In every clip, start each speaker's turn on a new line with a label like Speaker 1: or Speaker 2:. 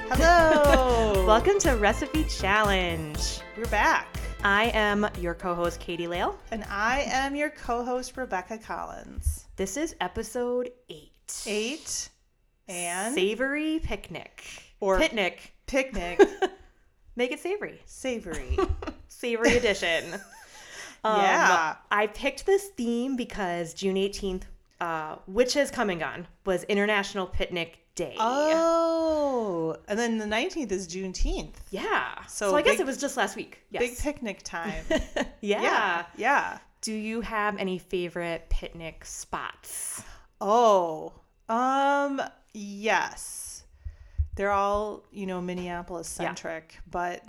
Speaker 1: Hello.
Speaker 2: Welcome to Recipe Challenge.
Speaker 1: We're back.
Speaker 2: I am your co-host, Katie Lale.
Speaker 1: And I am your co-host, Rebecca Collins.
Speaker 2: This is episode 8.
Speaker 1: 8 and
Speaker 2: Savory Picnic.
Speaker 1: Or
Speaker 2: Picnic.
Speaker 1: Picnic.
Speaker 2: Make it savory.
Speaker 1: Savory.
Speaker 2: Savory edition.
Speaker 1: Yeah.
Speaker 2: I picked this theme because June 18th, which has come and gone, was International Picnic Day.
Speaker 1: Oh. And then the 19th is Juneteenth.
Speaker 2: Yeah.
Speaker 1: So
Speaker 2: So I guess
Speaker 1: big-
Speaker 2: it was just last week. Yes.
Speaker 1: Big picnic time.
Speaker 2: Yeah.
Speaker 1: Yeah.
Speaker 2: Do you have any favorite picnic spots?
Speaker 1: Oh. Yes. They're all, Minneapolis centric, but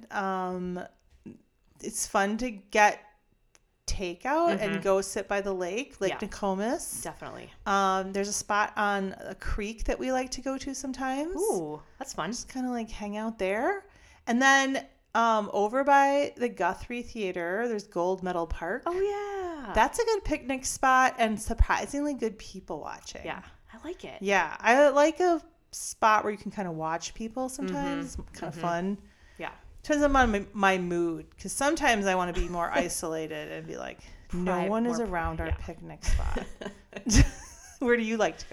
Speaker 1: it's fun to get takeout and go sit by the Lake Nokomis.
Speaker 2: Definitely.
Speaker 1: There's a spot on a creek that we like to go to sometimes.
Speaker 2: Ooh, that's fun.
Speaker 1: Just kind of like hang out there. And then over by the Guthrie Theater, there's Gold Medal Park.
Speaker 2: Oh, yeah.
Speaker 1: That's a good picnic spot and surprisingly good people watching.
Speaker 2: Yeah, I like it.
Speaker 1: Yeah, I like a spot where you can kind of watch people sometimes. Kind of fun.
Speaker 2: Yeah.
Speaker 1: Depends on my mood, because sometimes I want to be more isolated and be like, no one is around our picnic spot. Where do you like to go?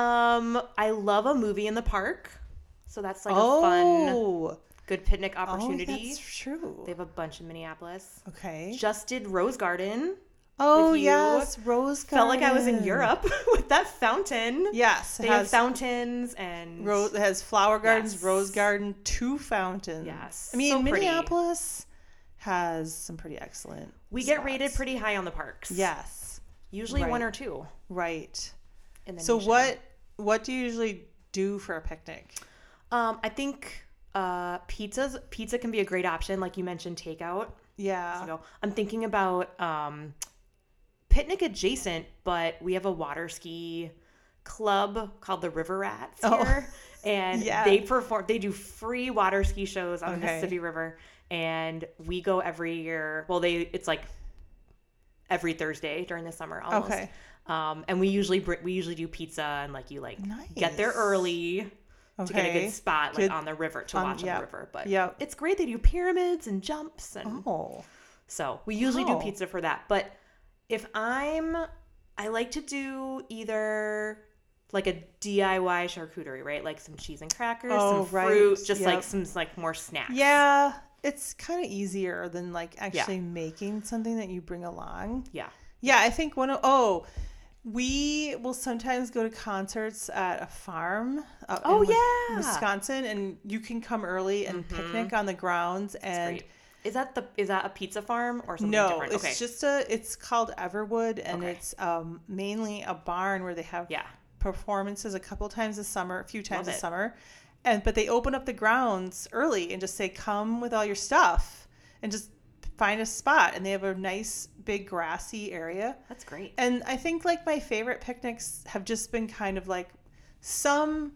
Speaker 2: I love a movie in the park. So that's like a fun, good picnic opportunity.
Speaker 1: Oh, that's true.
Speaker 2: They have a bunch in Minneapolis.
Speaker 1: Okay.
Speaker 2: Just did Rose Garden.
Speaker 1: Oh,
Speaker 2: with you.
Speaker 1: yes. Rose Garden.
Speaker 2: Felt like I was in Europe with that fountain.
Speaker 1: Yes.
Speaker 2: They have fountains and...
Speaker 1: It has flower gardens,
Speaker 2: Yes.
Speaker 1: rose garden, 2 fountains.
Speaker 2: Yes.
Speaker 1: I mean,
Speaker 2: So pretty.
Speaker 1: Minneapolis has some pretty excellent
Speaker 2: We get
Speaker 1: spots.
Speaker 2: rated pretty high on the parks.
Speaker 1: Yes.
Speaker 2: Usually
Speaker 1: Right.
Speaker 2: 1 or 2.
Speaker 1: Right.
Speaker 2: In the
Speaker 1: So
Speaker 2: nation.
Speaker 1: what do you usually do for a picnic?
Speaker 2: I think pizza can be a great option. Like you mentioned, takeout.
Speaker 1: Yeah.
Speaker 2: So I'm thinking about picnic adjacent, but we have a water ski club called the River Rats here. And
Speaker 1: Yeah.
Speaker 2: they do free water ski shows on the
Speaker 1: Okay.
Speaker 2: Mississippi River. And we go every year. Well, it's like every Thursday during the summer almost.
Speaker 1: Okay.
Speaker 2: And we usually do pizza and you get there
Speaker 1: Nice.
Speaker 2: early to get a
Speaker 1: Okay.
Speaker 2: good spot
Speaker 1: Good.
Speaker 2: on the river to watch on the river. But
Speaker 1: Yep.
Speaker 2: it's great. They do pyramids and jumps and
Speaker 1: Oh.
Speaker 2: so we usually do
Speaker 1: Wow.
Speaker 2: pizza for that. But if I like to do either like a DIY charcuterie, right? Like some cheese and crackers,
Speaker 1: Oh,
Speaker 2: some
Speaker 1: right.
Speaker 2: fruit, just
Speaker 1: Yep.
Speaker 2: some more snacks.
Speaker 1: Yeah. It's kind of easier than actually making something that you bring along.
Speaker 2: Yeah.
Speaker 1: Yeah, I think we will sometimes go to concerts at a farm in Wisconsin, and you can come early and picnic on the grounds. And
Speaker 2: Great. Is that a pizza farm or something
Speaker 1: no,
Speaker 2: different?
Speaker 1: it's it's called Everwood, and it's mainly a barn where they have performances a couple times a summer, a few times a summer. But they open up the grounds early and just say, come with all your stuff and just find a spot. And they have a nice big grassy area.
Speaker 2: That's great.
Speaker 1: And I think my favorite picnics have just been kind of some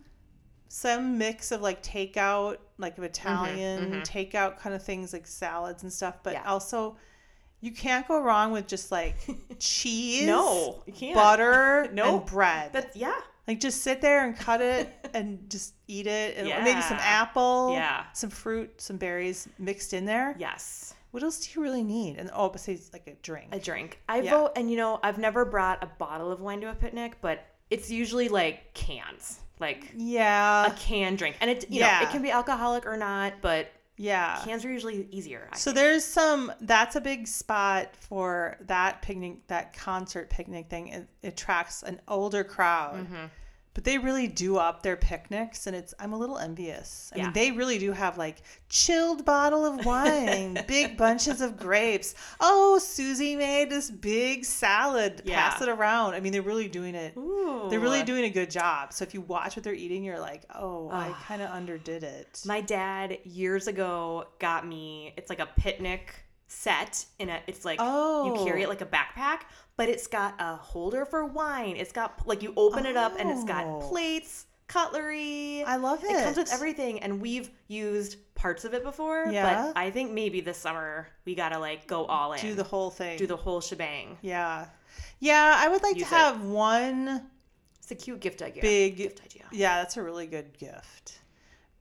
Speaker 1: mix of takeout, of Italian takeout kind of things like salads and stuff. But also you can't go wrong with just cheese,
Speaker 2: No, you can't.
Speaker 1: butter,
Speaker 2: No.
Speaker 1: and bread. Just sit there and cut it and just eat it. And maybe some apple, some fruit, some berries mixed in there.
Speaker 2: Yes.
Speaker 1: What else do you really need? And besides a drink.
Speaker 2: A drink. I vote, and I've never brought a bottle of wine to a picnic, but it's usually cans. A canned drink. And it can be alcoholic or not, but cans are usually easier. I think.
Speaker 1: There's that's a big spot for that picnic, that concert picnic thing. It attracts an older crowd. But they really do up their picnics, and I'm a little envious. I mean, they really do have chilled bottle of wine, big bunches of grapes. Oh, Susie made this big salad. Pass it around. I mean, they're really doing it.
Speaker 2: Ooh.
Speaker 1: They're really doing a good job. So if you watch what they're eating, you're like, I kind of underdid it.
Speaker 2: My dad years ago got me. It's like a picnic set it's you carry it like a backpack, but it's got a holder for wine. It's got you open it up and it's got plates, cutlery.
Speaker 1: I love it.
Speaker 2: It comes with everything, and we've used parts of it before.
Speaker 1: Yeah.
Speaker 2: But I think maybe this summer we gotta go all in.
Speaker 1: Do the whole thing.
Speaker 2: Do the whole shebang.
Speaker 1: Yeah. Yeah, I would like to have one
Speaker 2: It's a cute gift idea.
Speaker 1: big
Speaker 2: gift idea.
Speaker 1: Yeah, that's a really good gift.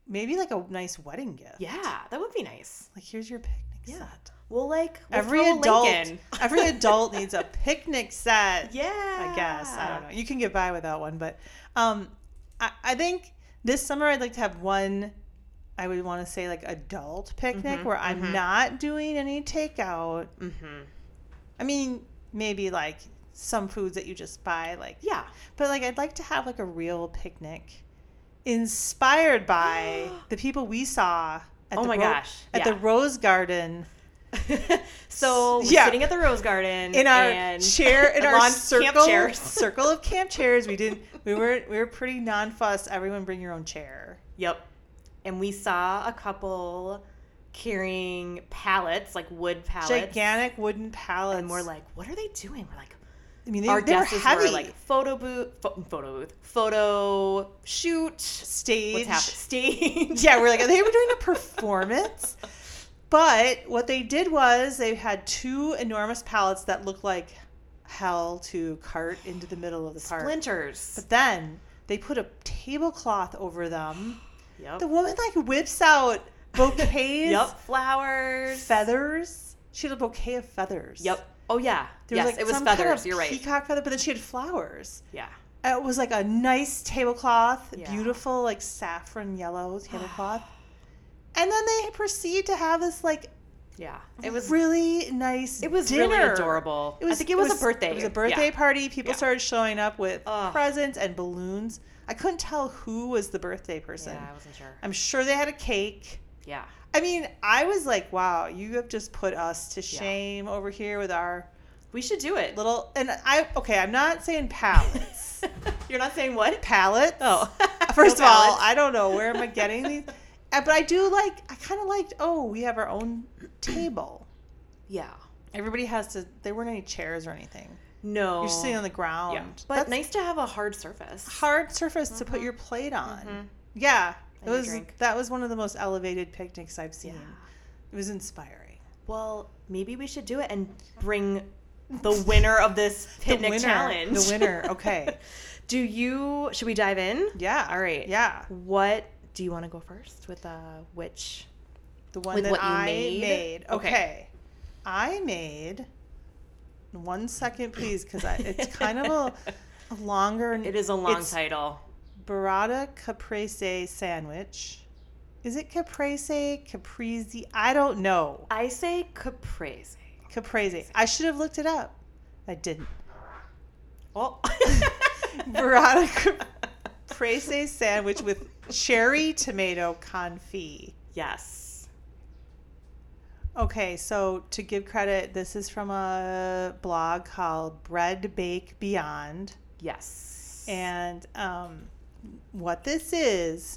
Speaker 1: maybe like a nice wedding gift.
Speaker 2: Yeah, that would be nice.
Speaker 1: Like, here's your picnic set.
Speaker 2: We'll
Speaker 1: every
Speaker 2: throw a
Speaker 1: adult
Speaker 2: link in.
Speaker 1: every adult needs a picnic set.
Speaker 2: Yeah.
Speaker 1: I guess. I don't know. You can get by without one, but I think this summer I'd like to have one, I would want to say like adult picnic where I'm not doing any takeout. I mean, maybe like some foods that you just buy, like, but like I'd like to have like a real picnic inspired by the people we saw at the Rose Garden.
Speaker 2: So we're sitting at the Rose Garden
Speaker 1: in our circle of camp chairs. We were pretty non-fussed. Everyone bring your own chair.
Speaker 2: Yep. And we saw a couple carrying pallets, like wood pallets,
Speaker 1: gigantic wooden pallets.
Speaker 2: And we're like, what are they doing? We're like,
Speaker 1: I mean,
Speaker 2: our
Speaker 1: they were
Speaker 2: guesses
Speaker 1: heavy.
Speaker 2: were like photo shoot,
Speaker 1: stage.
Speaker 2: What's happening? Stage.
Speaker 1: Yeah, we're like, they were doing a performance. But what they did was they had 2 enormous pallets that looked like hell to cart into the middle of the park.
Speaker 2: Splinters.
Speaker 1: But then they put a tablecloth over them.
Speaker 2: Yep.
Speaker 1: The woman like whips out bouquets.
Speaker 2: Yep. Flowers.
Speaker 1: Feathers. She had a bouquet of feathers.
Speaker 2: Yep. Oh, yeah.
Speaker 1: There was
Speaker 2: it was
Speaker 1: some
Speaker 2: feathers.
Speaker 1: Kind of
Speaker 2: You're right.
Speaker 1: Peacock feather, but then she had flowers.
Speaker 2: Yeah.
Speaker 1: It was like a nice tablecloth,
Speaker 2: Yeah.
Speaker 1: beautiful like saffron yellow tablecloth. And then they proceed to have this like
Speaker 2: it was
Speaker 1: really nice
Speaker 2: It was
Speaker 1: dinner.
Speaker 2: really adorable. I think it was a birthday.
Speaker 1: It was a birthday party. People
Speaker 2: Yeah.
Speaker 1: started showing up with presents and balloons. I couldn't tell who was the birthday person.
Speaker 2: Yeah, I wasn't sure.
Speaker 1: I'm sure they had a cake.
Speaker 2: Yeah.
Speaker 1: I mean, I was like, wow, you have just put us to shame over here with our
Speaker 2: We should do it.
Speaker 1: little, and I'm not saying pallets.
Speaker 2: You're not saying what?
Speaker 1: Pallets.
Speaker 2: Oh.
Speaker 1: First
Speaker 2: No
Speaker 1: of all,
Speaker 2: pallets.
Speaker 1: I don't know where am I getting these. But I kind of liked, we have our own table.
Speaker 2: Yeah.
Speaker 1: Everybody there weren't any chairs or anything.
Speaker 2: No.
Speaker 1: You're sitting on the ground.
Speaker 2: Yeah. But that's nice to have a hard surface.
Speaker 1: Hard surface to put your plate on. Yeah. That was one of the most elevated picnics I've seen.
Speaker 2: Yeah.
Speaker 1: It was inspiring.
Speaker 2: Well, maybe we should do it and bring the winner of this picnic challenge.
Speaker 1: The winner. Okay.
Speaker 2: Should we dive in?
Speaker 1: Yeah.
Speaker 2: All right.
Speaker 1: Yeah.
Speaker 2: What do you want to go first with which?
Speaker 1: The one
Speaker 2: with
Speaker 1: that
Speaker 2: what you
Speaker 1: I
Speaker 2: made?
Speaker 1: made. Okay. I made 1 second, please, because it's kind of a longer.
Speaker 2: It is a long title.
Speaker 1: Burrata caprese sandwich. Is it caprese? I don't know.
Speaker 2: I say caprese.
Speaker 1: Caprese. I should have looked it up. I didn't.
Speaker 2: Oh.
Speaker 1: Burrata caprese sandwich with cherry tomato confit.
Speaker 2: Yes.
Speaker 1: Okay, so to give credit, this is from a blog called Bread Bake Beyond.
Speaker 2: Yes.
Speaker 1: And what this is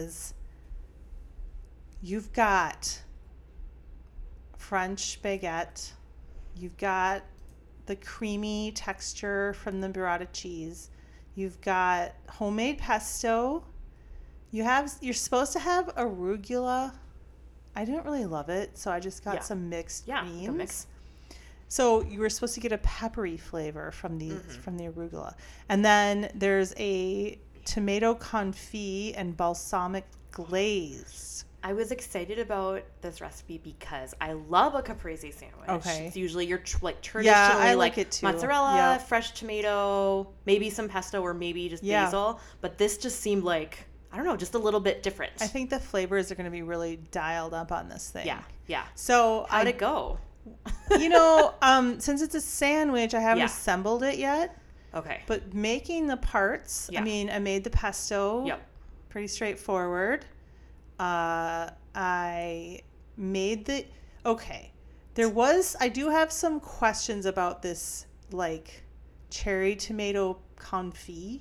Speaker 1: you've got French baguette, you've got the creamy texture from the burrata cheese, you've got homemade pesto, you're supposed to have arugula. I didn't really love it, so I just got some mixed beans.
Speaker 2: Mix.
Speaker 1: So you were supposed to get a peppery flavor from from the arugula. And then there's a tomato confit and balsamic glaze.
Speaker 2: I was excited about this recipe because I love a caprese sandwich.
Speaker 1: Okay.
Speaker 2: It's usually your traditionally
Speaker 1: I like it too.
Speaker 2: mozzarella, fresh tomato, maybe some pesto or maybe just basil. But this just seemed like, I don't know, just a little bit different.
Speaker 1: I think the flavors are going to be really dialed up on this thing.
Speaker 2: Yeah.
Speaker 1: So
Speaker 2: how'd it go?
Speaker 1: Since it's a sandwich, I haven't assembled it yet.
Speaker 2: Okay.
Speaker 1: But making the parts, I made the pesto.
Speaker 2: Yep.
Speaker 1: Pretty straightforward. I made I do have some questions about this, like, cherry tomato confit.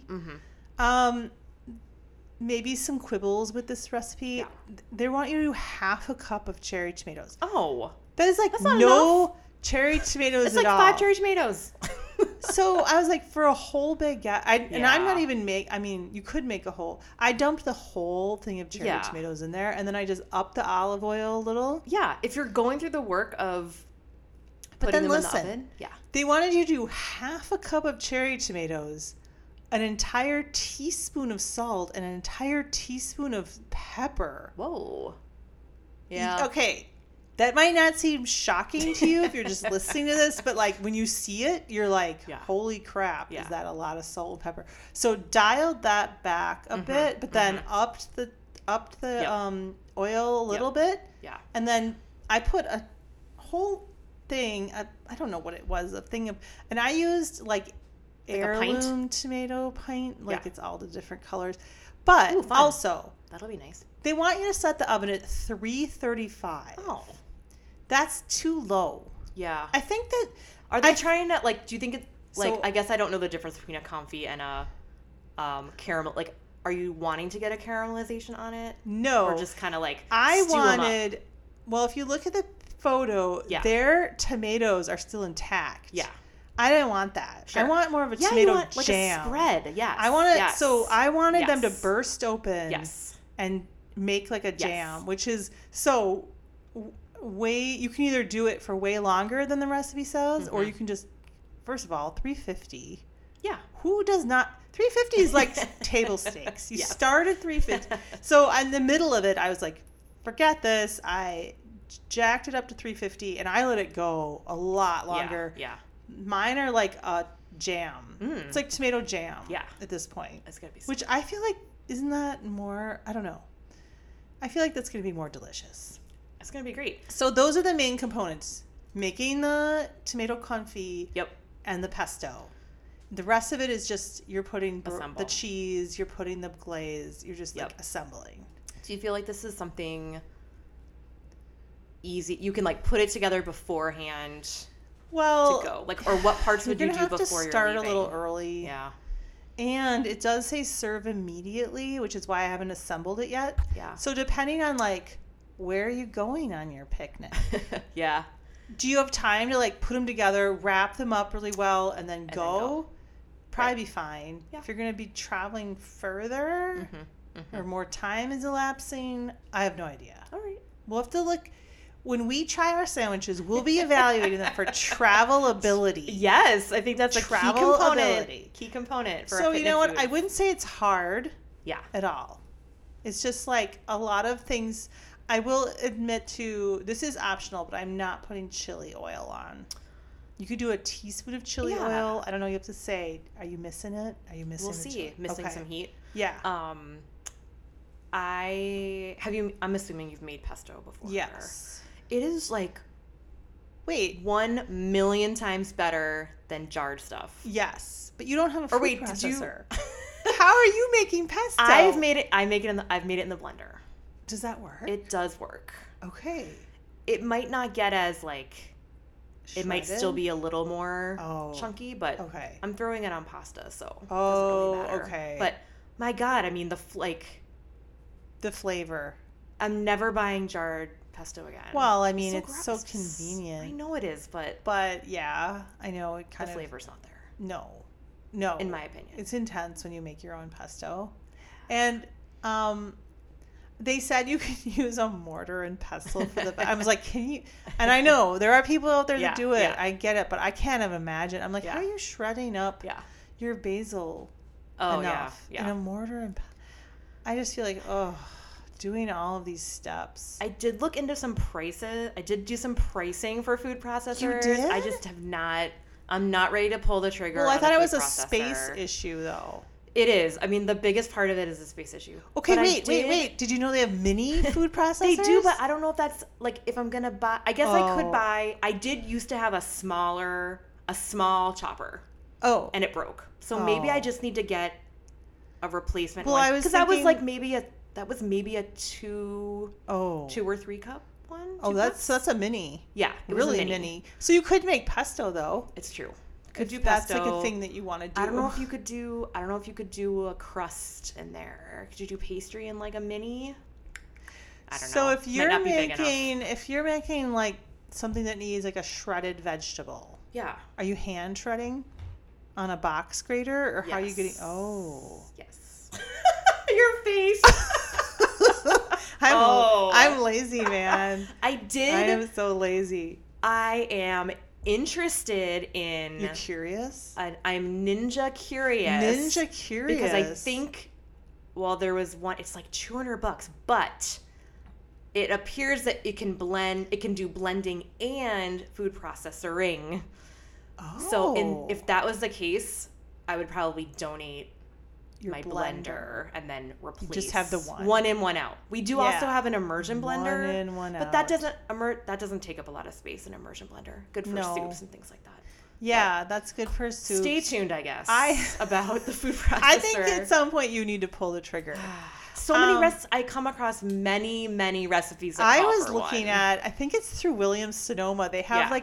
Speaker 1: Maybe some quibbles with this recipe.
Speaker 2: Yeah.
Speaker 1: They want you to do half a cup of cherry tomatoes.
Speaker 2: Oh.
Speaker 1: That is like
Speaker 2: That's not
Speaker 1: no
Speaker 2: enough.
Speaker 1: Cherry tomatoes
Speaker 2: It's
Speaker 1: at
Speaker 2: like
Speaker 1: all.
Speaker 2: 5 cherry tomatoes.
Speaker 1: So I was like, for a whole baguette, and I'm not even you could make a whole. I dumped the whole thing of cherry tomatoes in there, and then I just upped the olive oil a little.
Speaker 2: Yeah, if you're going through the work of
Speaker 1: But
Speaker 2: putting
Speaker 1: then
Speaker 2: them
Speaker 1: listen,
Speaker 2: in the oven. Yeah.
Speaker 1: They wanted you to do half a cup of cherry tomatoes an entire teaspoon of salt and an entire teaspoon of pepper.
Speaker 2: Whoa. Yeah.
Speaker 1: Okay. That might not seem shocking to you if you're just listening to this, but like when you see it, you're like, holy crap, is that a lot of salt and pepper? So dialed that back a bit, but then upped the oil a little bit.
Speaker 2: Yeah.
Speaker 1: And then I put a whole thing, I don't know what it was, and I used like heirloom tomato pint, like it's all the different colors. But also,
Speaker 2: that'll be nice.
Speaker 1: They want you to set the oven at 335. Oh. That's too low.
Speaker 2: Yeah.
Speaker 1: I think that...
Speaker 2: Are they trying to, like, do you think it's, like, I guess I don't know the difference between a confit and a caramel. Like, are you wanting to get a caramelization on it?
Speaker 1: No.
Speaker 2: Or just kind of, like,
Speaker 1: I wanted... Well, if you look at the photo, their tomatoes are still intact.
Speaker 2: Yeah.
Speaker 1: I didn't want that. Sure. I want more of a tomato
Speaker 2: you want, like,
Speaker 1: jam.
Speaker 2: A spread, yes.
Speaker 1: I wanted, so I wanted them to burst open.
Speaker 2: Yes.
Speaker 1: And make like a jam, which is so you can either do it for way longer than the recipe says, or you can just, first of all, 350.
Speaker 2: Yeah.
Speaker 1: Who does not? 350 is like table stakes. You start at 350. So in the middle of it, I was like, forget this. I jacked it up to 350 and I let it go a lot longer.
Speaker 2: Yeah.
Speaker 1: Mine are like a jam. It's like tomato jam.
Speaker 2: Yeah.
Speaker 1: At this point.
Speaker 2: It's gonna be.
Speaker 1: Which I feel like, isn't that more? I don't know. I feel like that's going to be more delicious.
Speaker 2: It's going to be great.
Speaker 1: So those are the main components. Making the tomato confit.
Speaker 2: Yep.
Speaker 1: And the pesto. The rest of it is just you're putting the cheese, you're putting the glaze, you're just like assembling.
Speaker 2: Do you feel like this is something easy? You can like put it together beforehand.
Speaker 1: Well,
Speaker 2: to go like, or what parts would you do before you're leaving?
Speaker 1: You're gonna have to start a little early.
Speaker 2: Yeah.
Speaker 1: And it does say serve immediately, which is why I haven't assembled it yet.
Speaker 2: Yeah.
Speaker 1: So depending on like where are you going on your picnic?
Speaker 2: Yeah.
Speaker 1: Do you have time to like put them together, wrap them up really well, and then go? Probably be fine. Yeah. If you're going to be traveling further or more time is elapsing, I have no idea.
Speaker 2: All right.
Speaker 1: We'll have to look. When we try our sandwiches, we'll be evaluating them for travelability.
Speaker 2: Yes, I think that's a key component. Key component for
Speaker 1: so you know what? I wouldn't say it's hard.
Speaker 2: Yeah.
Speaker 1: At all. It's just like a lot of things. I will admit this is optional, but I'm not putting chili oil on. You could do a teaspoon of chili oil. I don't know. You have to say, are you missing it? Are you missing?
Speaker 2: We'll see. Missing some heat.
Speaker 1: Yeah.
Speaker 2: I'm assuming you've made pesto before.
Speaker 1: Yes.
Speaker 2: It is like, 1,000,000 times better than jarred stuff.
Speaker 1: Yes, but you don't have a food processor.
Speaker 2: Did
Speaker 1: How are you making pesto?
Speaker 2: I've made it in the blender.
Speaker 1: Does that work?
Speaker 2: It does work.
Speaker 1: Okay.
Speaker 2: It might not get as like, shredded? It might still be a little more chunky, but I'm throwing it on pasta, so it doesn't really matter.
Speaker 1: Okay.
Speaker 2: But my God, I mean the
Speaker 1: flavor.
Speaker 2: I'm never buying jarred pesto again.
Speaker 1: Well, I mean, it's so convenient.
Speaker 2: I know it is, but
Speaker 1: yeah, I know it kind
Speaker 2: of the flavor's not there.
Speaker 1: No.
Speaker 2: In my opinion,
Speaker 1: it's intense when you make your own pesto, and they said you can use a mortar and pestle for the. I was like, can you? And I know there are people out there that do it. Yeah. I get it, but I can't even imagine. I'm like, how are you shredding up your basil enough in a mortar and? I just feel like doing all of these steps.
Speaker 2: I did look into some prices. I did do some pricing for food processors.
Speaker 1: You did?
Speaker 2: I just have not. I'm not ready to pull the trigger.
Speaker 1: Well,
Speaker 2: I
Speaker 1: thought it was a space issue, though.
Speaker 2: It is. I mean, the biggest part of it is a space issue.
Speaker 1: Okay, wait. Did you know they have mini food processors?
Speaker 2: They do, but I don't know if that's like if I'm gonna buy. I guess I could buy. I did used to have a small chopper.
Speaker 1: Oh,
Speaker 2: and it broke. So maybe I just need to get a replacement.
Speaker 1: Well,
Speaker 2: one. Because that was like maybe a 2 or 3 cup one.
Speaker 1: Oh, that's a mini.
Speaker 2: Yeah,
Speaker 1: it really was mini. So you could make pesto though.
Speaker 2: It's true.
Speaker 1: Could do pesto. That's like a thing that you want to do.
Speaker 2: I don't know if you could do a crust in there. Could you do pastry in like a mini? I don't know.
Speaker 1: So if you're making like something that needs like a shredded vegetable.
Speaker 2: Yeah.
Speaker 1: Are you hand shredding on a box grater or how are you getting?
Speaker 2: Yes. Your face.
Speaker 1: I'm lazy, man.
Speaker 2: I did.
Speaker 1: I am so lazy.
Speaker 2: I am interested in.
Speaker 1: You're curious?
Speaker 2: I'm ninja curious.
Speaker 1: Ninja curious.
Speaker 2: Because I think, well, there was one, it's like $200, but it appears that it can do blending and food processing.
Speaker 1: Oh.
Speaker 2: So if that was the case, I would probably donate
Speaker 1: Your
Speaker 2: my blender and then replace.
Speaker 1: You just have the one.
Speaker 2: One in, one out. We do also have an immersion blender.
Speaker 1: One in, one out.
Speaker 2: But that doesn't take up a lot of space, an immersion blender. Good for soups and things like that.
Speaker 1: Yeah, that's good for soup.
Speaker 2: Stay tuned, I guess, about the food processor.
Speaker 1: I think at some point you need to pull the trigger.
Speaker 2: So many recipes. I come across many, many recipes that
Speaker 1: I
Speaker 2: call
Speaker 1: was
Speaker 2: for
Speaker 1: looking
Speaker 2: one.
Speaker 1: at, I think it's through Williams-Sonoma. They have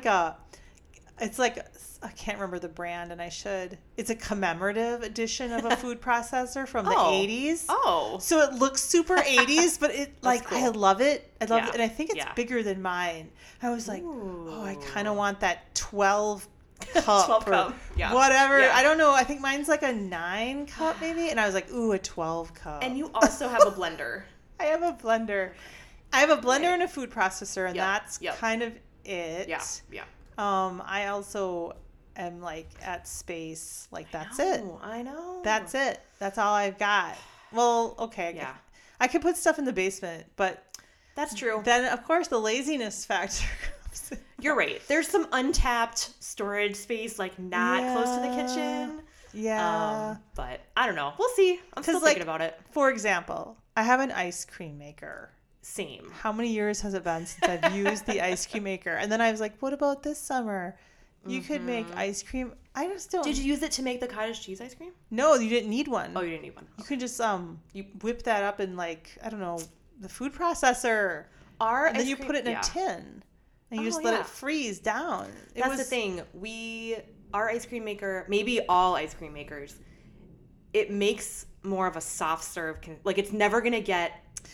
Speaker 1: it's like, I can't remember the brand, and I should. It's a commemorative edition of a food processor from the 80s.
Speaker 2: Oh.
Speaker 1: So it looks super 80s, but cool. I love it. I love it. And I think it's bigger than mine. I was like, I kind of want that 12 cup
Speaker 2: 12 cup. Yeah.
Speaker 1: Whatever.
Speaker 2: Yeah.
Speaker 1: I don't know. I think mine's like a 9 cup maybe. And I was like, ooh, a 12 cup.
Speaker 2: And you also have a blender.
Speaker 1: I have a blender. I have a blender and a food processor, and that's kind of it.
Speaker 2: Yeah. Yeah.
Speaker 1: I also am like at space. Like that's it.
Speaker 2: I know.
Speaker 1: That's it. That's all I've got. Well, okay.
Speaker 2: Yeah.
Speaker 1: I could put stuff in the basement, but
Speaker 2: that's true.
Speaker 1: Then of course the laziness factor comes in.
Speaker 2: You're right. There's some untapped storage space, like not close to the kitchen.
Speaker 1: Yeah.
Speaker 2: But I don't know. We'll see. I'm still thinking about it.
Speaker 1: For example, I have an ice cream maker.
Speaker 2: Same.
Speaker 1: How many years has it been since I've used the ice cream maker? And then I was like, what about this summer? You could make ice cream. I just don't.
Speaker 2: Did you use it to make the cottage cheese ice cream?
Speaker 1: No, you didn't need one.
Speaker 2: Oh, you didn't need one.
Speaker 1: You could just you whip that up in like, I don't know, the food processor. And then you put it in a tin. And you just let it freeze down.
Speaker 2: That's the thing. Our ice cream maker, maybe all ice cream makers, it makes more of a soft serve. It's never going to get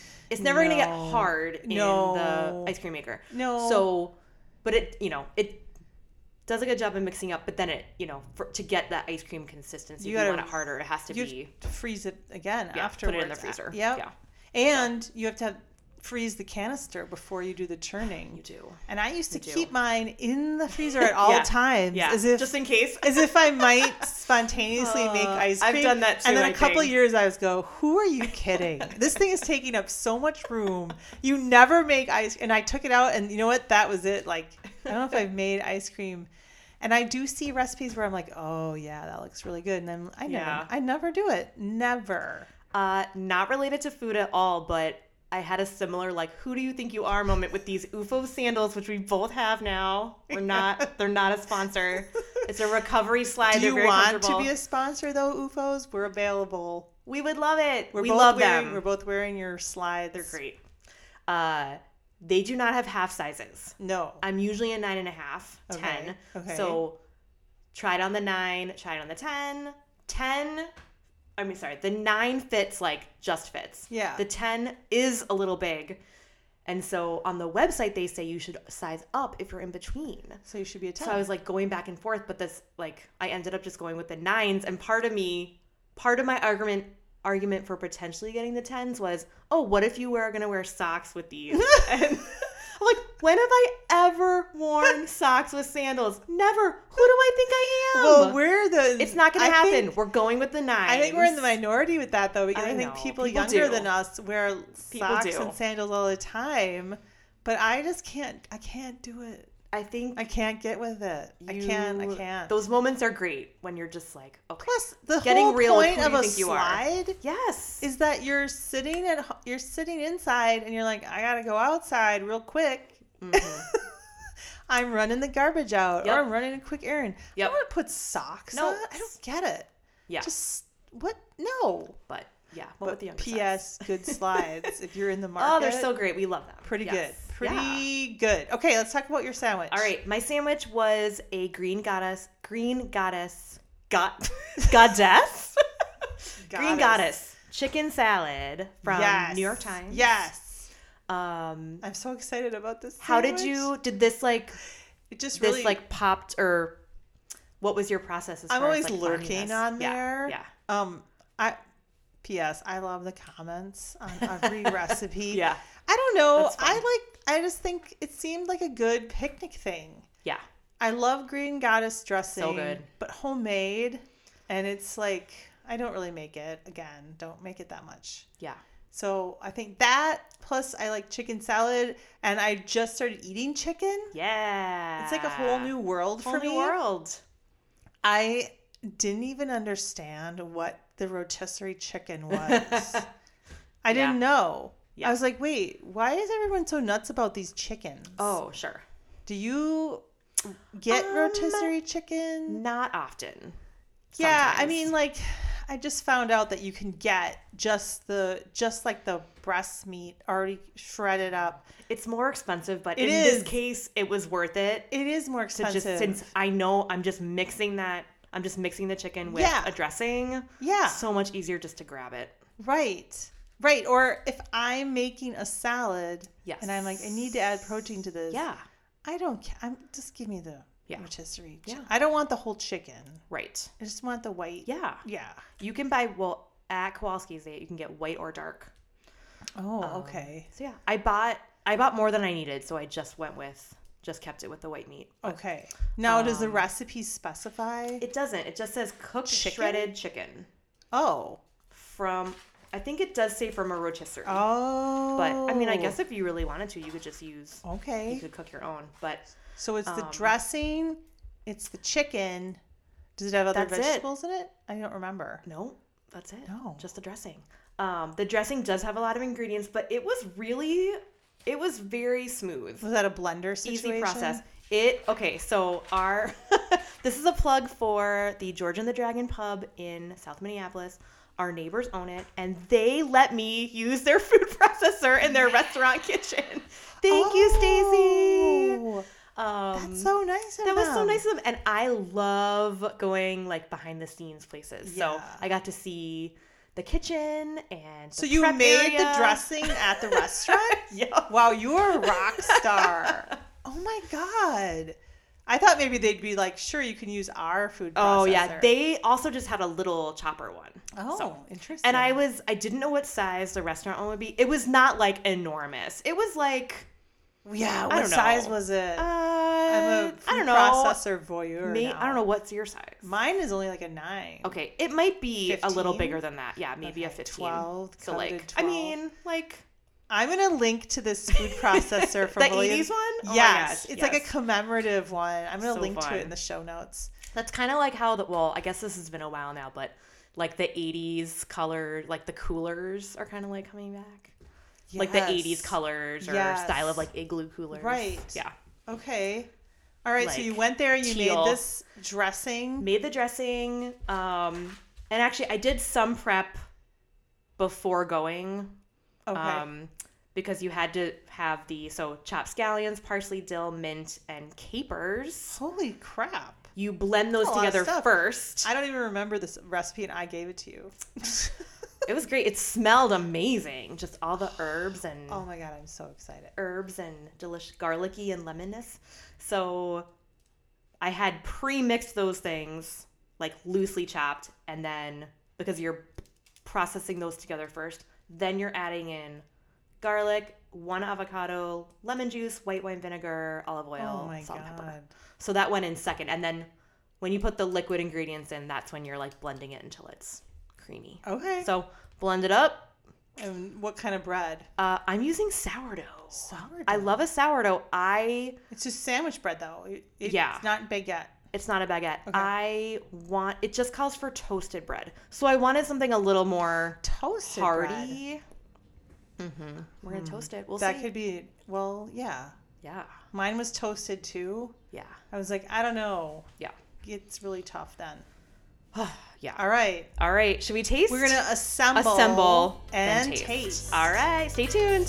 Speaker 2: hard in the ice cream maker.
Speaker 1: No.
Speaker 2: So, but it does a good job of mixing up, but then to get that ice cream consistency, if you want it harder, it has to be.
Speaker 1: Freeze it again afterwards.
Speaker 2: Put it in the freezer.
Speaker 1: Yep. Yeah. And you have to freeze the canister before you do the churning.
Speaker 2: You do.
Speaker 1: And I used to keep mine in the freezer at all times.
Speaker 2: Yeah.
Speaker 1: Just
Speaker 2: in case.
Speaker 1: As if I might spontaneously make ice cream.
Speaker 2: I've done that too.
Speaker 1: And then a couple of years I was who are you kidding? This thing is taking up so much room. You never make ice. And I took it out and you know what? That was it. Like, I don't know if I've made ice cream. And I do see recipes where I'm like, oh yeah, that looks really good. And then I never do it. Never.
Speaker 2: Not related to food at all, but I had a similar who do you think you are moment with these UFO sandals, which we both have now. They're not a sponsor. It's a recovery slide.
Speaker 1: Do you want to be a sponsor though, UFOs? We're available.
Speaker 2: We would love it. We love them.
Speaker 1: We're both wearing your slides.
Speaker 2: They're great. They do not have half sizes.
Speaker 1: No.
Speaker 2: I'm usually a 9.5, 10.
Speaker 1: Okay.
Speaker 2: So try it on the 9, try it on the 10. 10. The 9 fits just fits.
Speaker 1: Yeah.
Speaker 2: The 10 is a little big. And so on the website, they say you should size up if you're in between.
Speaker 1: So you should be a 10.
Speaker 2: So I was going back and forth, but this, I ended up just going with the 9s. And part of my argument for potentially getting the 10s was, oh, what if you were going to wear socks with these? And I'm like, when have I ever worn socks with sandals? Never. Who do I think I am?
Speaker 1: Well,
Speaker 2: it's not going to happen. We're going with the 9s.
Speaker 1: I think we're in the minority with that, though, because I think people younger than us wear socks and sandals all the time. But I just can't. I can't do it.
Speaker 2: I think
Speaker 1: I can't get with it. I can't.
Speaker 2: Those moments are great when you're just okay.
Speaker 1: Plus, the
Speaker 2: getting
Speaker 1: whole
Speaker 2: real
Speaker 1: point
Speaker 2: with
Speaker 1: of
Speaker 2: who
Speaker 1: a
Speaker 2: you think
Speaker 1: slide,
Speaker 2: you are. Yes,
Speaker 1: is that you're sitting inside, and you're like, I gotta go outside real quick. Mm-hmm. I'm running the garbage out, or I'm running a quick errand.
Speaker 2: Yep.
Speaker 1: I don't want to put socks on. I don't get it.
Speaker 2: Yeah.
Speaker 1: Just what? No.
Speaker 2: But yeah. What with the younger
Speaker 1: P.S. Good slides if you're in the market.
Speaker 2: Oh, they're so great. We love them.
Speaker 1: Pretty good. Pretty good. Okay, let's talk about your sandwich.
Speaker 2: All right, my sandwich was a green goddess, goddess chicken salad from New York Times.
Speaker 1: Yes. I'm so excited about this
Speaker 2: sandwich.
Speaker 1: Did
Speaker 2: this
Speaker 1: it just really
Speaker 2: popped, or what was your process as
Speaker 1: I'm
Speaker 2: far
Speaker 1: always
Speaker 2: as
Speaker 1: lurking on there.
Speaker 2: Yeah.
Speaker 1: P.S. I love the comments on every recipe.
Speaker 2: Yeah.
Speaker 1: I don't know. I just think it seemed like a good picnic thing.
Speaker 2: Yeah.
Speaker 1: I love Green Goddess dressing.
Speaker 2: So good.
Speaker 1: But homemade, and it's like, I don't really make it. Again, don't make it that much.
Speaker 2: Yeah.
Speaker 1: So I think that, plus I like chicken salad, and I just started eating chicken.
Speaker 2: Yeah.
Speaker 1: It's like a whole new world for me.
Speaker 2: Whole new world.
Speaker 1: I didn't even understand what the rotisserie chicken was. I didn't know. Yeah. I was like, wait, why is everyone so nuts about these chickens?
Speaker 2: Oh, sure.
Speaker 1: Do you get rotisserie chicken?
Speaker 2: Not often.
Speaker 1: Yeah, I mean, like, I just found out that you can get just like the breast meat already shredded up.
Speaker 2: It's more expensive, but in this case, it was worth it.
Speaker 1: It is more expensive.
Speaker 2: Since I know I'm just mixing the chicken with a dressing.
Speaker 1: Yeah.
Speaker 2: So much easier just to grab it.
Speaker 1: Right. Right. Or if I'm making a salad and I'm like, I need to add protein to this.
Speaker 2: Yeah.
Speaker 1: I don't care. Just give me the rotisserie.
Speaker 2: Yeah.
Speaker 1: I don't want the whole chicken.
Speaker 2: Right.
Speaker 1: I just want the white.
Speaker 2: Yeah.
Speaker 1: Yeah.
Speaker 2: You can buy, at Kowalski's, you can get white or dark.
Speaker 1: Oh, okay.
Speaker 2: So yeah, I bought more than I needed, so I just kept it with the white meat.
Speaker 1: But, okay. Now, does the recipe specify?
Speaker 2: It doesn't. It just says cooked shredded chicken.
Speaker 1: Oh.
Speaker 2: I think it does say from a rotisserie.
Speaker 1: Oh.
Speaker 2: But, I mean, I guess if you really wanted to, you could just use...
Speaker 1: Okay.
Speaker 2: You could cook your own, but...
Speaker 1: So it's the dressing, it's the chicken. Does it have other vegetables in it? I don't remember.
Speaker 2: No, that's it.
Speaker 1: No.
Speaker 2: Just the dressing. The dressing does have a lot of ingredients, but it was very smooth.
Speaker 1: Was that a blender situation?
Speaker 2: Easy process. So this is a plug for the George and the Dragon pub in South Minneapolis. Our neighbors own it, and they let me use their food processor in their restaurant kitchen. Thank you, Stacy.
Speaker 1: That's so nice of them.
Speaker 2: That was so nice of them. And I love going like behind the scenes places. Yeah. So I got to see the kitchen and
Speaker 1: So you made the dressing at the restaurant?
Speaker 2: Yeah.
Speaker 1: Wow, you're a rock star. Oh my God. I thought maybe they'd be like, sure, you can use our food processor.
Speaker 2: Oh yeah. They also just had a little chopper one.
Speaker 1: Oh, interesting.
Speaker 2: And I didn't know what size the restaurant one would be. It was not like enormous. It was like...
Speaker 1: Yeah, what size was it? I'm a food processor voyeur now.
Speaker 2: I don't know. What's your size?
Speaker 1: Mine is only like a 9.
Speaker 2: Okay, it might be
Speaker 1: 15?
Speaker 2: A little bigger than that. Yeah, maybe a 15.
Speaker 1: 12.
Speaker 2: So like,
Speaker 1: 12.
Speaker 2: I mean, like...
Speaker 1: I'm going to link to this food processor from
Speaker 2: the
Speaker 1: Williams.
Speaker 2: 80s one? Oh
Speaker 1: yes. It's like a commemorative one. I'm going to link to it in the show notes.
Speaker 2: That's kind of like how I guess this has been a while now, but like the 80s color, like the coolers are kind of like coming back. Yes. Like the 80s colors or style of like igloo coolers.
Speaker 1: Right.
Speaker 2: Yeah.
Speaker 1: Okay. All right. Like, so you went there, you made this dressing.
Speaker 2: Made the dressing. And actually I did some prep before going.
Speaker 1: Okay.
Speaker 2: Because you had to have chopped scallions, parsley, dill, mint, and capers.
Speaker 1: Holy crap.
Speaker 2: You blend those together first.
Speaker 1: I don't even remember this recipe, and I gave it to you.
Speaker 2: It was great. It smelled amazing. Just all the herbs and...
Speaker 1: Oh my God, I'm so excited.
Speaker 2: Herbs and delicious garlicky and lemonness. So I had pre-mixed those things, like loosely chopped, and then because you're processing those together first, then you're adding in garlic, 1 avocado, lemon juice, white wine vinegar, olive oil, salt and pepper. So that went in second. And then when you put the liquid ingredients in, that's when you're like blending it until it's creamy.
Speaker 1: Okay.
Speaker 2: So blend it up.
Speaker 1: And what kind of bread?
Speaker 2: I'm using sourdough.
Speaker 1: Sourdough?
Speaker 2: I love a sourdough.
Speaker 1: It's just sandwich bread though. It's not baguette.
Speaker 2: It's not a baguette. Okay. It just calls for toasted bread. So I wanted something a little more
Speaker 1: toasted
Speaker 2: hearty. Mm-hmm. We're going to toast it. We'll see.
Speaker 1: That could be, yeah.
Speaker 2: Yeah.
Speaker 1: Mine was toasted too.
Speaker 2: Yeah.
Speaker 1: I was like, I don't know.
Speaker 2: Yeah.
Speaker 1: It's really tough then.
Speaker 2: Yeah.
Speaker 1: All right.
Speaker 2: Should we taste?
Speaker 1: We're going to assemble and
Speaker 2: taste. All right. Stay tuned.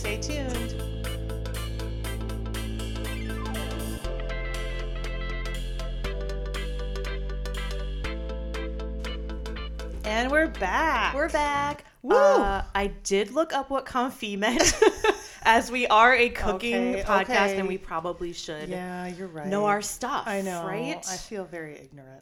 Speaker 1: And we're back.
Speaker 2: Woo! I did look up what confit meant, as we are a cooking podcast, and we probably should.
Speaker 1: Yeah, you're right.
Speaker 2: Know our stuff.
Speaker 1: I know.
Speaker 2: Right?
Speaker 1: I feel very ignorant.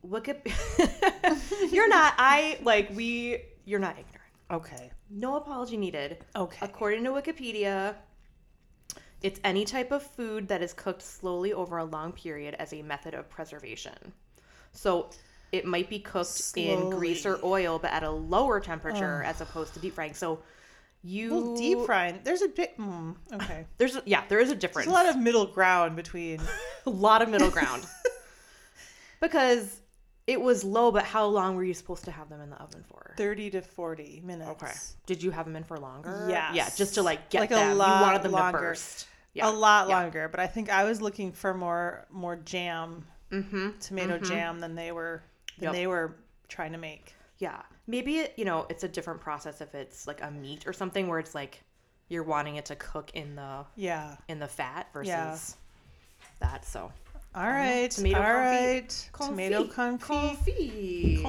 Speaker 2: You're not. You're not ignorant.
Speaker 1: Okay.
Speaker 2: No apology needed.
Speaker 1: Okay.
Speaker 2: According to Wikipedia, It's any type of food that is cooked slowly over a long period as a method of preservation. So it might be cooked in grease or oil, but at a lower temperature as opposed to deep frying. So
Speaker 1: well, deep frying, there's a bit, okay.
Speaker 2: there is a difference.
Speaker 1: There's a lot of middle ground between.
Speaker 2: A lot of middle ground. Because it was low, but how long were you supposed to have them in the oven for?
Speaker 1: 30 to 40 minutes.
Speaker 2: Okay. Did you have them in for longer?
Speaker 1: Yes.
Speaker 2: Yeah, just to like get
Speaker 1: like
Speaker 2: them.
Speaker 1: A lot
Speaker 2: you wanted them
Speaker 1: longer.
Speaker 2: to burst. Yeah.
Speaker 1: A lot longer, but I think I was looking for more jam, tomato jam than they were trying to make.
Speaker 2: Yeah. Maybe it's a different process if it's like a meat or something where it's like you're wanting it to cook in the fat versus that. So
Speaker 1: all right,
Speaker 2: tomato
Speaker 1: tomato confit.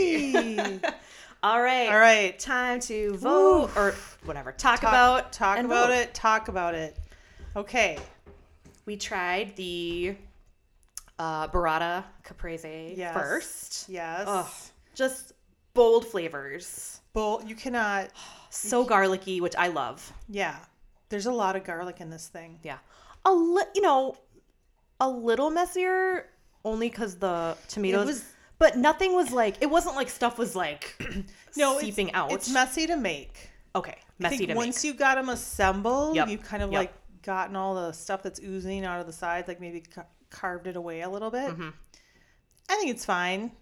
Speaker 1: All right.
Speaker 2: Time to vote or whatever. Talk about
Speaker 1: it. Okay.
Speaker 2: We tried the burrata caprese first.
Speaker 1: Yes.
Speaker 2: Ugh, just bold flavors.
Speaker 1: You cannot.
Speaker 2: So garlicky, which I love.
Speaker 1: Yeah. There's a lot of garlic in this thing.
Speaker 2: Yeah. A little messier only because the tomatoes. But nothing was like, it wasn't like stuff was like seeping out.
Speaker 1: It's messy to make.
Speaker 2: Okay. Messy to make.
Speaker 1: Once you got them assembled, you've kind of like gotten all the stuff that's oozing out of the sides, like maybe carved it away a little bit. I think it's fine.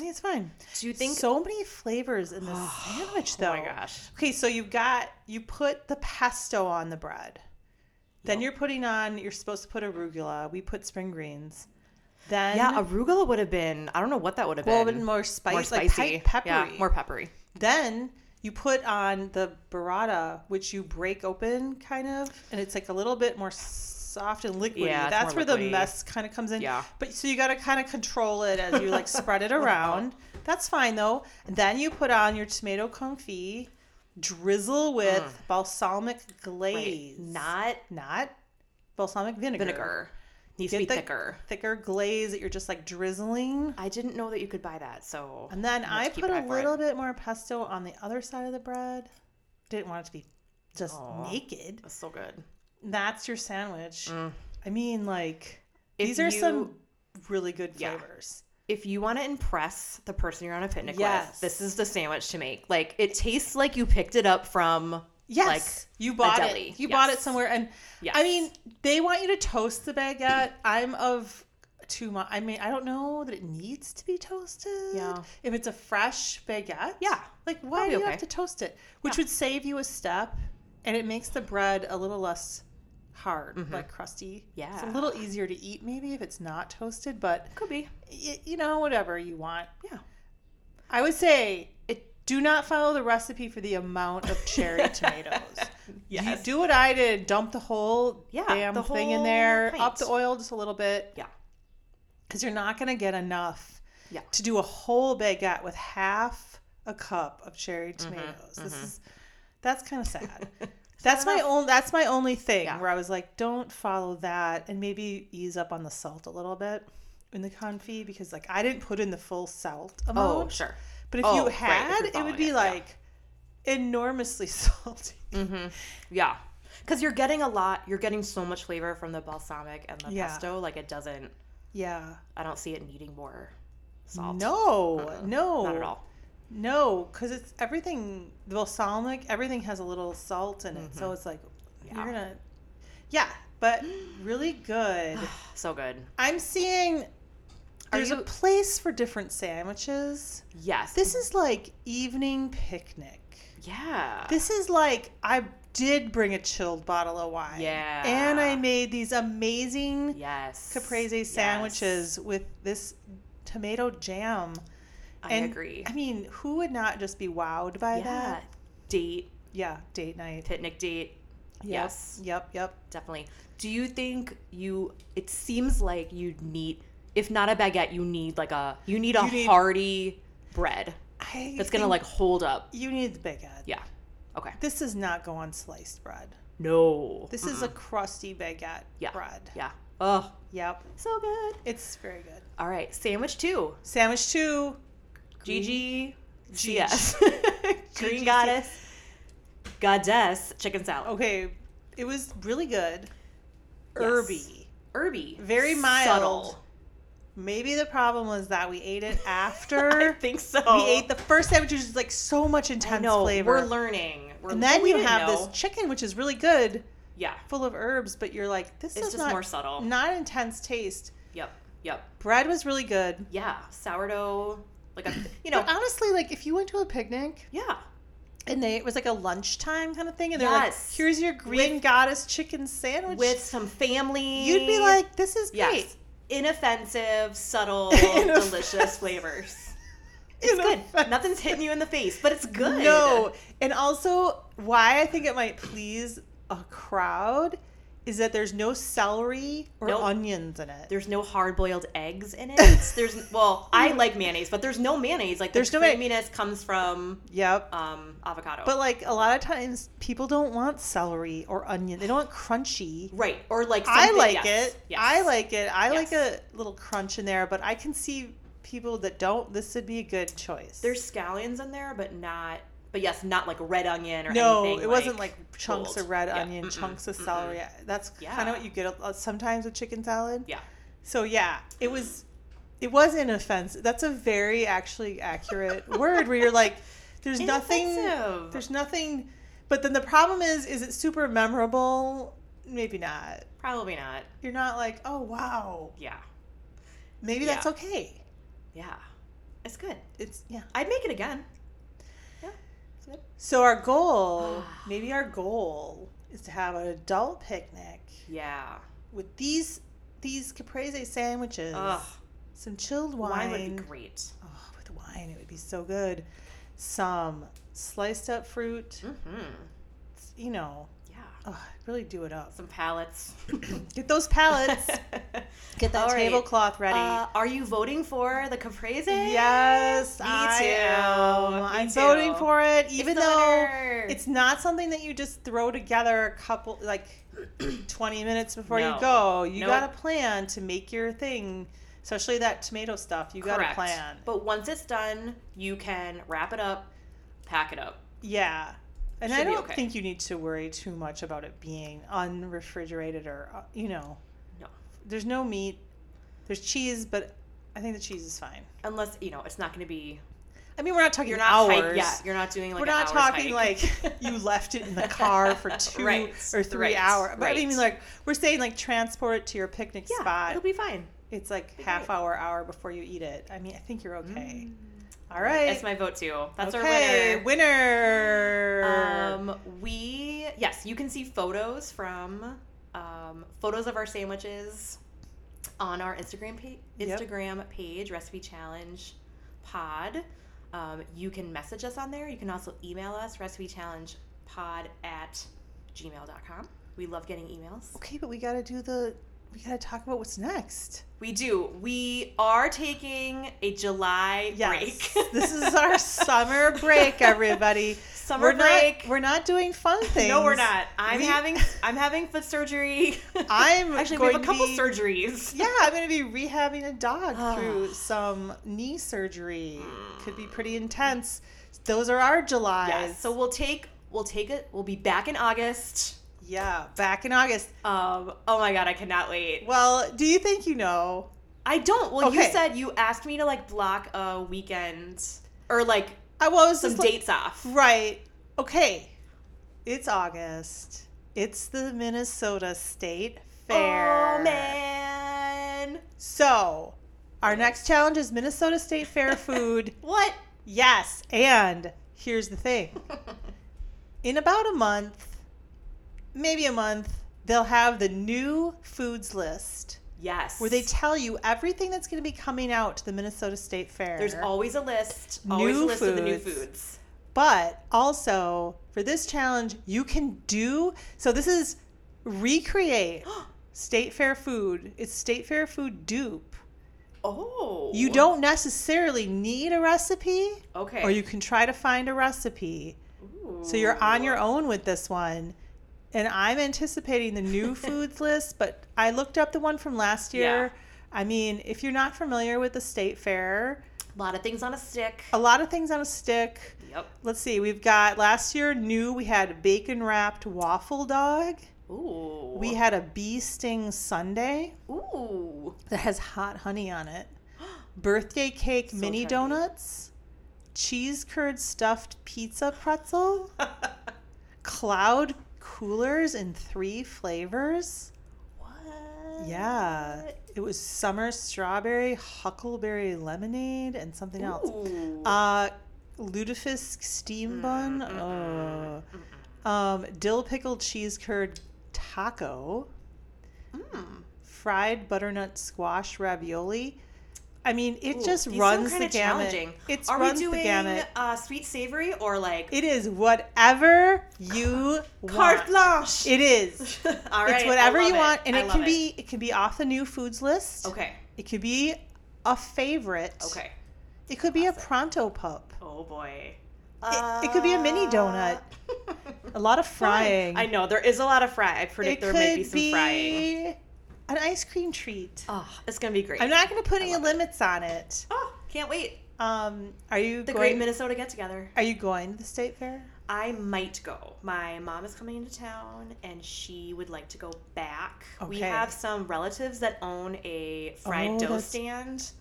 Speaker 2: Do you think
Speaker 1: so many flavors in this sandwich though?
Speaker 2: Oh my gosh.
Speaker 1: Okay, so you put the pesto on the bread. Then you're supposed to put arugula. We put spring greens. Then
Speaker 2: arugula would have been, I don't know what that would have been.
Speaker 1: Well, more spicy. Like peppery.
Speaker 2: Yeah, more peppery.
Speaker 1: Then you put on the burrata, which you break open kind of, and it's like a little bit more soft and liquidy.
Speaker 2: Yeah,
Speaker 1: that's where the mess kind of comes in.
Speaker 2: Yeah.
Speaker 1: But so you got to kind of control it as you like spread it around. That's fine though. And then you put on your tomato confit, drizzle with balsamic glaze.
Speaker 2: Right.
Speaker 1: Not balsamic vinegar.
Speaker 2: Needs to be thicker.
Speaker 1: Thicker glaze that you're just like drizzling.
Speaker 2: I didn't know that you could buy that, so.
Speaker 1: And then I put a little bit more pesto on the other side of the bread. Didn't want it to be just naked.
Speaker 2: That's so good.
Speaker 1: That's your sandwich. I mean, like, these are some really good flavors.
Speaker 2: If you want to impress the person you're on a picnic with, this is the sandwich to make. Like, it tastes like you picked it up from like
Speaker 1: you bought it. You bought it somewhere, and I mean, they want you to toast the baguette. I'm of too much. I mean, I don't know that it needs to be toasted.
Speaker 2: Yeah.
Speaker 1: If it's a fresh baguette, like why do you have to toast it? Which would save you a step, and it makes the bread a little less hard, like crusty.
Speaker 2: Yeah.
Speaker 1: It's a little easier to eat maybe if it's not toasted, but
Speaker 2: could be.
Speaker 1: Whatever you want.
Speaker 2: Yeah.
Speaker 1: I would say do not follow the recipe for the amount of cherry tomatoes.
Speaker 2: Yes.
Speaker 1: You do what I did. Dump the whole damn thing in there. Up the oil just a little bit.
Speaker 2: Yeah.
Speaker 1: Because you're not going to get enough to do a whole baguette with half a cup of cherry tomatoes. That's kind of sad. That's my only thing where I was like, don't follow that, and maybe ease up on the salt a little bit in the confit, because like I didn't put in the full salt amount.
Speaker 2: Oh, sure.
Speaker 1: But if you had, it would be like enormously salty.
Speaker 2: Yeah. Because you're getting so much flavor from the balsamic and the pesto. Like it doesn't.
Speaker 1: Yeah.
Speaker 2: I don't see it needing more salt.
Speaker 1: No.
Speaker 2: Not at all.
Speaker 1: No, because it's everything, the balsamic, everything has a little salt in it. So it's like, you're going to, but really good.
Speaker 2: So good.
Speaker 1: I'm seeing... There's a place for different sandwiches.
Speaker 2: Yes.
Speaker 1: This is like evening picnic.
Speaker 2: Yeah.
Speaker 1: This is like, I did bring a chilled bottle of wine.
Speaker 2: Yeah.
Speaker 1: And I made these amazing caprese sandwiches with this tomato jam.
Speaker 2: I agree.
Speaker 1: I mean, who would not just be wowed by that?
Speaker 2: Date.
Speaker 1: Yeah, date night.
Speaker 2: Picnic date. Yes.
Speaker 1: Yep.
Speaker 2: Definitely. Do you think it seems like you need... If not a baguette, you need a hearty bread that's going to like hold up.
Speaker 1: You need the baguette.
Speaker 2: Yeah. Okay.
Speaker 1: This does not go on sliced bread.
Speaker 2: No.
Speaker 1: This is a crusty baguette bread.
Speaker 2: Yeah. Oh.
Speaker 1: Yep.
Speaker 2: So good.
Speaker 1: It's very good.
Speaker 2: All right. Sandwich 2.
Speaker 1: Gigi.
Speaker 2: CS. Green Goddess chicken salad.
Speaker 1: Okay. It was really good. herby.
Speaker 2: Herby.
Speaker 1: Very mild.
Speaker 2: Subtle.
Speaker 1: Maybe the problem was that we ate it after.
Speaker 2: I think so.
Speaker 1: We ate the first sandwich, which is like so much intense flavor.
Speaker 2: We're learning.
Speaker 1: And then you have this chicken, which is really good.
Speaker 2: Yeah.
Speaker 1: Full of herbs, but you're like, this is
Speaker 2: just
Speaker 1: not
Speaker 2: more subtle.
Speaker 1: Not intense taste.
Speaker 2: Yep.
Speaker 1: Bread was really good.
Speaker 2: Yeah. Sourdough. Like
Speaker 1: But honestly, like if you went to a picnic.
Speaker 2: Yeah.
Speaker 1: And it was like a lunchtime kind of thing. And they're like,
Speaker 2: Yes.
Speaker 1: here's your Green Goddess chicken sandwich.
Speaker 2: With some family.
Speaker 1: You'd be like, this is great.
Speaker 2: Yes. Inoffensive, subtle, delicious flavors. It's good. Nothing's hitting you in the face, but it's good.
Speaker 1: No. And also, why I think it might please a crowd is that there's no celery or onions in it.
Speaker 2: There's no hard-boiled eggs in it. I like mayonnaise, but there's no mayonnaise. Like, the creaminess comes from avocado.
Speaker 1: But, like, a lot of times, people don't want celery or onion. They don't want crunchy.
Speaker 2: Right. Or, like, something.
Speaker 1: I like it. Yes. I like it. I like a little crunch in there, but I can see people that don't. This would be a good choice.
Speaker 2: There's scallions in there, but yes, not like red onion or anything.
Speaker 1: No, it wasn't like chunks of red onion, chunks of celery. That's kind of what you get sometimes with chicken salad.
Speaker 2: Yeah.
Speaker 1: So yeah, it was inoffensive. That's a very actually accurate word where you're like, there's nothing. But then the problem is it super memorable? Maybe not.
Speaker 2: Probably not.
Speaker 1: You're not like, oh wow.
Speaker 2: Yeah.
Speaker 1: Maybe that's okay.
Speaker 2: Yeah. It's good.
Speaker 1: Yeah.
Speaker 2: I'd make it again.
Speaker 1: So our goal is to have an adult picnic.
Speaker 2: Yeah.
Speaker 1: With these caprese sandwiches. Some chilled wine.
Speaker 2: Wine would be great.
Speaker 1: Oh, with wine it would be so good. Some sliced up fruit.
Speaker 2: Mm-hmm.
Speaker 1: You know.
Speaker 2: Yeah.
Speaker 1: Really do it up.
Speaker 2: Some palettes.
Speaker 1: Get those palettes. Get that tablecloth ready.
Speaker 2: Are you voting for the caprese?
Speaker 1: Yes, I am. I'm voting for it, even though it's not something that you just throw together a couple, like 20 minutes before you go. You got to plan to make your thing, especially that tomato stuff. You got to plan.
Speaker 2: But once it's done, you can wrap it up, pack it up.
Speaker 1: Yeah. And I don't think you need to worry too much about it being unrefrigerated or, No. There's no meat. There's cheese, but I think the cheese is fine.
Speaker 2: Unless, it's not going to be...
Speaker 1: I mean, we're not talking hours.
Speaker 2: You're not doing like
Speaker 1: We're not talking like you left it in the car for 2 or 3 hours. But I mean, like, we're saying like transport it to your picnic spot.
Speaker 2: It'll be fine.
Speaker 1: It's like hour before you eat it. I mean, I think you're okay. All right.
Speaker 2: That's my vote too. That's our
Speaker 1: winner.
Speaker 2: You can see photos from photos of our sandwiches on our Instagram page, Recipe Challenge Pod. You can message us on there. You can also email us, recipechallengepod@gmail.com. We love getting emails.
Speaker 1: Okay, but we got to talk about what's next.
Speaker 2: We do. We are taking a July break.
Speaker 1: This is our summer break, everybody.
Speaker 2: Break.
Speaker 1: We're not doing fun things.
Speaker 2: No, we're not. I'm having foot surgery. We have a couple surgeries.
Speaker 1: Yeah, I'm going to be rehabbing a dog through some knee surgery. Could be pretty intense. Those are our Julys.
Speaker 2: Yes. So we'll take it. We'll be back in August.
Speaker 1: Yeah, back in August.
Speaker 2: Oh my God, I cannot wait.
Speaker 1: Well, do you think you know?
Speaker 2: I don't. Well, you said you asked me to like block a weekend or like some dates off.
Speaker 1: Right. Okay. It's August. It's the Minnesota State Fair.
Speaker 2: Oh, man.
Speaker 1: So, our next challenge is Minnesota State Fair food.
Speaker 2: What?
Speaker 1: Yes. And here's the thing. In about a month, maybe a month, they'll have the new foods list.
Speaker 2: Yes.
Speaker 1: Where they tell you everything that's going to be coming out to the Minnesota State Fair.
Speaker 2: There's always a list. Always a list of the new foods.
Speaker 1: But also, for this challenge, you can so this is recreate State Fair food. It's State Fair food dupe.
Speaker 2: Oh.
Speaker 1: You don't necessarily need a recipe.
Speaker 2: Okay.
Speaker 1: Or you can try to find a recipe. Ooh. So you're on your own with this one. And I'm anticipating the new foods list, but I looked up the one from last year. Yeah. I mean, if you're not familiar with the State Fair...
Speaker 2: A lot of things on a stick.
Speaker 1: Yep. Let's see. We've got last year we had a bacon wrapped waffle dog.
Speaker 2: Ooh.
Speaker 1: We had a bee sting sundae.
Speaker 2: Ooh.
Speaker 1: That has hot honey on it. Birthday cake mini
Speaker 2: trendy.
Speaker 1: donuts. Cheese curd stuffed pizza pretzel. Cloud coolers in 3 flavors.
Speaker 2: What?
Speaker 1: Yeah. It was summer strawberry, huckleberry lemonade, and something else.
Speaker 2: Ooh.
Speaker 1: Lutefisk steam bun. Dill pickled cheese curd taco. Fried butternut squash ravioli. I mean, it just runs the gamut. It runs the gamut.
Speaker 2: Sweet savory or like?
Speaker 1: It is whatever you want.
Speaker 2: Carte blanche.
Speaker 1: It is.
Speaker 2: All right.
Speaker 1: It's whatever you want, and
Speaker 2: I
Speaker 1: it can be off the new foods list.
Speaker 2: Okay.
Speaker 1: It could be a favorite.
Speaker 2: Okay.
Speaker 1: It could be a pronto pup.
Speaker 2: Oh boy.
Speaker 1: It could be a mini donut. A lot of frying.
Speaker 2: I know there is a lot of fry. I predict there may be some frying.
Speaker 1: An ice cream treat.
Speaker 2: Oh, it's gonna be great.
Speaker 1: I'm not going to put any limits on it.
Speaker 2: Oh, can't wait.
Speaker 1: Are you
Speaker 2: the Great Minnesota Get Together?
Speaker 1: Are you going to the state fair?
Speaker 2: I might go. My mom is coming into town, and she would like to go back.
Speaker 1: Okay.
Speaker 2: We have some relatives that own a fried dough stand.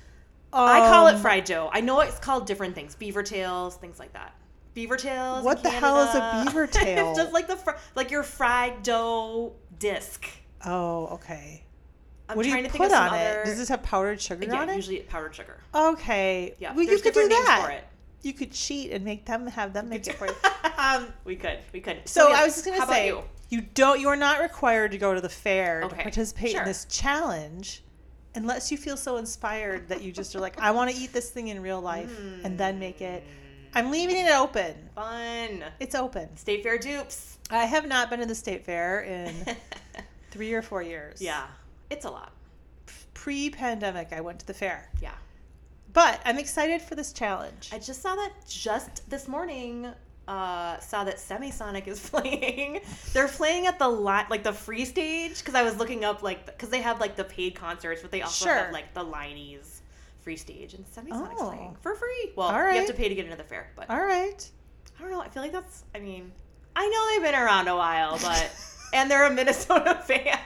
Speaker 1: I
Speaker 2: call it fried dough. I know it's called different things. Beaver tails, things like that. Beaver tails.
Speaker 1: What the hell is a beaver tail?
Speaker 2: It's just like like your fried dough disc.
Speaker 1: Oh, okay.
Speaker 2: I'm
Speaker 1: what do
Speaker 2: trying
Speaker 1: you
Speaker 2: to
Speaker 1: put
Speaker 2: think of
Speaker 1: on
Speaker 2: some
Speaker 1: it?
Speaker 2: other...
Speaker 1: Does this have powdered sugar on it?
Speaker 2: Yeah, usually powdered sugar.
Speaker 1: Okay.
Speaker 2: Yeah,
Speaker 1: well, you
Speaker 2: there's
Speaker 1: could do
Speaker 2: different names
Speaker 1: that.
Speaker 2: for it.
Speaker 1: You could cheat and make them make it for you.
Speaker 2: We could.
Speaker 1: So
Speaker 2: yes,
Speaker 1: I was just gonna say, you are not required to go to the fair to participate in this challenge, unless you feel so inspired that you just are like, I want to eat this thing in real life and then make it. I'm leaving it open.
Speaker 2: Fun.
Speaker 1: It's open.
Speaker 2: State fair dupes.
Speaker 1: I have not been to the state fair in 3 or 4 years.
Speaker 2: Yeah, it's a lot.
Speaker 1: Pre-pandemic, I went to the fair.
Speaker 2: Yeah.
Speaker 1: But I'm excited for this challenge.
Speaker 2: I just saw that just this morning. Saw that Semisonic is playing. They're playing at the free stage because I was looking up because they have the paid concerts, but they also have the Liney's free stage, and Semisonic's playing for free. Well, you have to pay to get into the fair, but
Speaker 1: all right.
Speaker 2: I don't know. I feel like that's. I mean, I know they've been around a while, but and they're a Minnesota fan.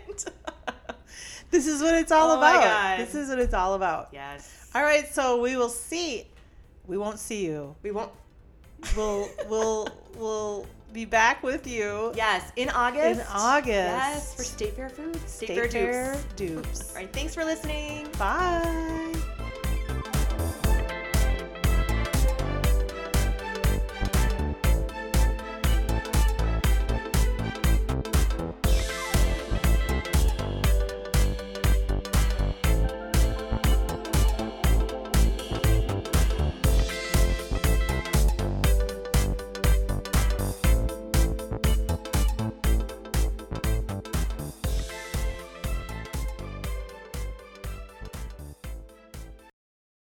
Speaker 1: This is what it's all about.
Speaker 2: My God.
Speaker 1: This is what it's all about.
Speaker 2: Yes.
Speaker 1: All right, so we will see. We won't see you.
Speaker 2: We won't.
Speaker 1: We'll be back with you.
Speaker 2: Yes, in August.
Speaker 1: Yes,
Speaker 2: for State Fair Foods.
Speaker 1: State Fair Dupes.
Speaker 2: All right, thanks for listening.
Speaker 1: Bye.